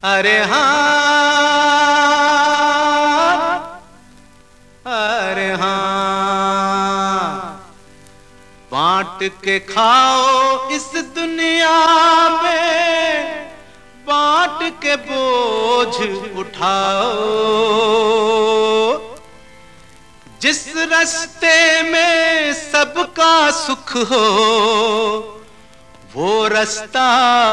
अरे हाँ, अरे हाँ, बांट के खाओ इस दुनिया में, बांट के बोझ उठाओ। जिस रास्ते में सबका सुख हो वो रास्ता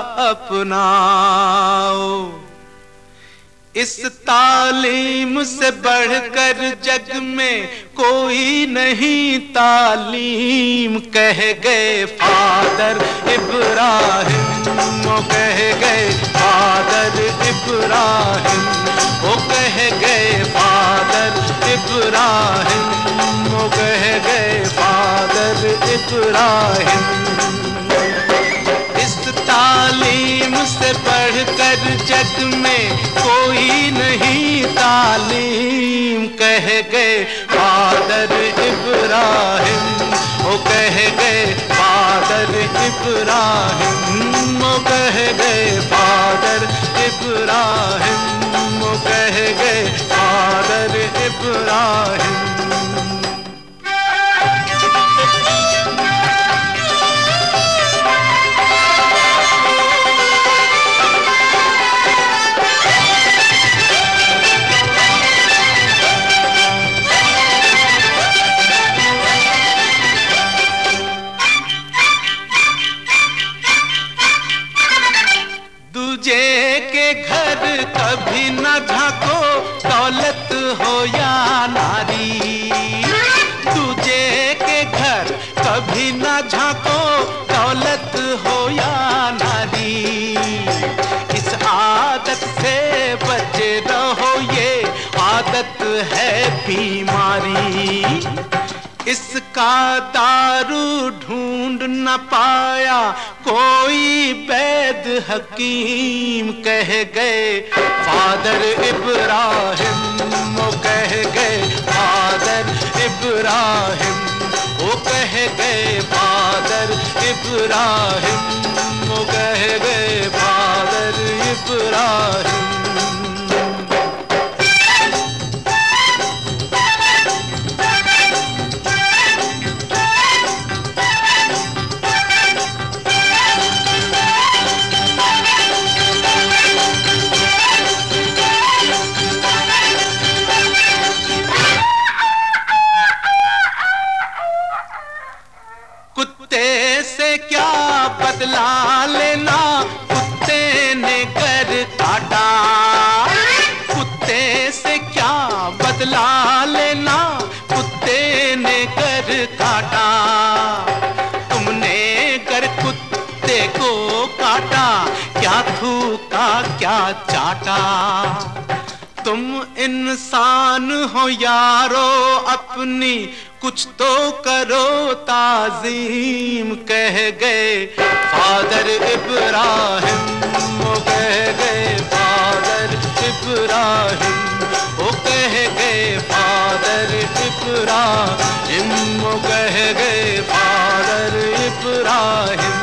अपनाओ। इस तालीम से बढ़कर जग में कोई नहीं तालीम, कह गए फादर इब्राहिम, वो कह गए फादर इब्राहिम, वो कह गए फादर इब्राहिम, वो कह गए फादर इब्राहिम। इस तालीम से बढ़कर जग में कोई नहीं तालीम, कह गए फादर इब्राहिम, वो कह गए फादर इब्राहिम, वो कह गए फादर इब्राहिम, वो कह गए फादर इब्राहिम। दूजे के घर कभी न झांको, दौलत हो या नारी। दूजे के घर कभी न झांको, दौलत हो या नारी। इस आदत से बचे रहो, ये आदत है बीमारी। इसका दारू ढूंढ न पाया कोई वैद हकीम, कह गए फादर इब्राहिम, वो कह गए फादर इब्राहिम, वो कह गए फादर इब्राहिम, वो कह गए फादर इब्राहिम। कुत्ते से क्या बदला लेना, कुत्ते ने कर काटा। कुत्ते से क्या बदला लेना, कुत्ते ने कर काटा। तुमने कर कुत्ते को काटा, क्या थूका क्या चाटा। तुम इंसान हो यारो अपनी कुछ तो करो ताजीम, कह गए फादर इब्राहिम, वो कह गए फादर इब्राहिम, वो कह गए फादर इब्राहिम, वो कह गए फादर इब्राहिम।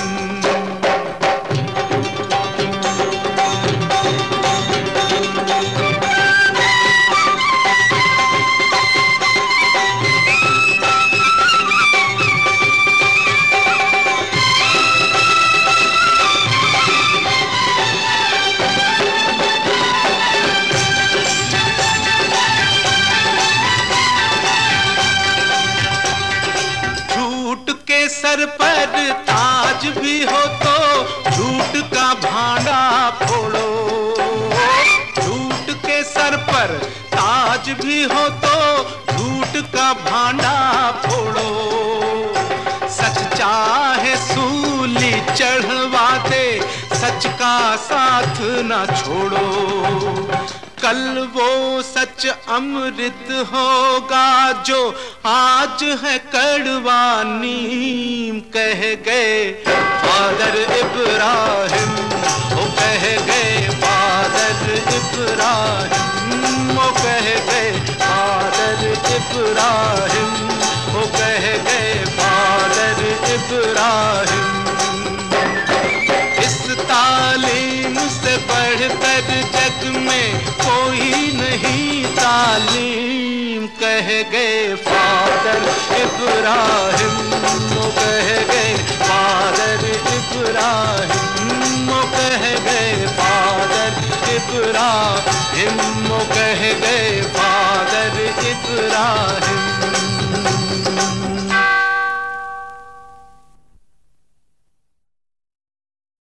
सर पर ताज भी हो तो झूठ का भांडा फोड़ो। झूठ के सर पर ताज भी हो तो झूठ का भांडा फोड़ो। सच चाहे सूली चढ़वा दे, सच का साथ ना छोड़ो। कल वो सच अमृत होगा जो आज है कड़वा नीम, कह गए फादर इब्राहिम, वो कह गए फादर इब्राहिम, वो कह गए फादर इब्राहिम, वो कह गए फादर इब्राहिम। इस तालीम से बढ़ बेहतर जग में कोई नहीं तालीम, कह गए फादर इब्राहिम, वो कह गए फादर इब्राहिम, वो कह गए फादर इब्राहिम, वो कह गए फादर इब्राहिम।